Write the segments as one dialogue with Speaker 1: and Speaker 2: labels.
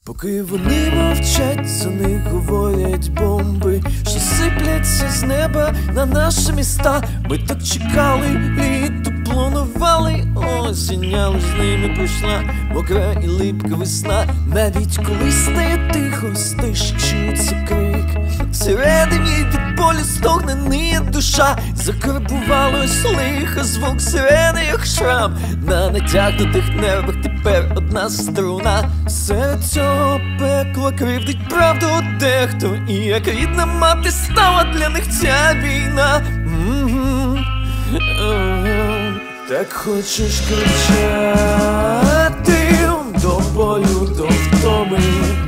Speaker 1: Поки вони мовчать, за них говорять бомби, що сипляться з неба на наші міста. Ми так чекали, літо планували, осінь, але з ними прийшла мокра і липка весна. Навіть коли стає тихо, стиш чується крик, всередині від болю стогне ниє душа. Закарбувалось лихо, звук сирени, як шрам. На натягнутих нервах тепер одна струна. Серед цього пекла кривдить правду дехто, і як рідна мати стала для них ця війна. Так хочеш кричати до болю, до втоми,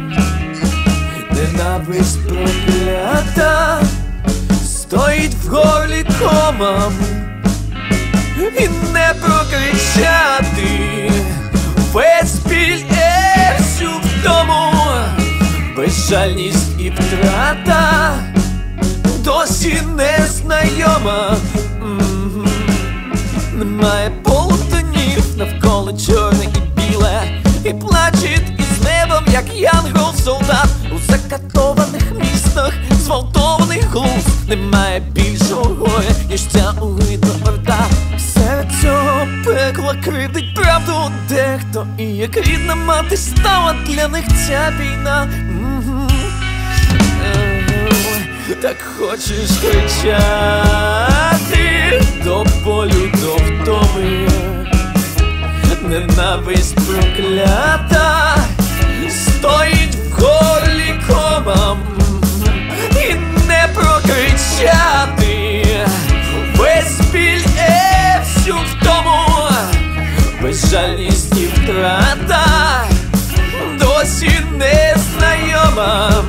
Speaker 1: ненависть проклята стоїть в горлі комом, і не прокричати весь біль і всю втому. Безжальність і втрата досі незнайома. Немає полутонів, навколо чорне і біле, і плачить із небом, як янгол-солдат. У закатованих містах зґвалтований глузд. Немає більшого горя, ніж ця огидна орда. Серед цього пекла кривдить правду дехто, і як рідна мати стала для них ця війна. Так хочеш кричати до болю, до втоми, ненависть проклята стоїть в горлі комом, і не прокричати весь біль і всю втому. Безжальність і втрата досі незнайома.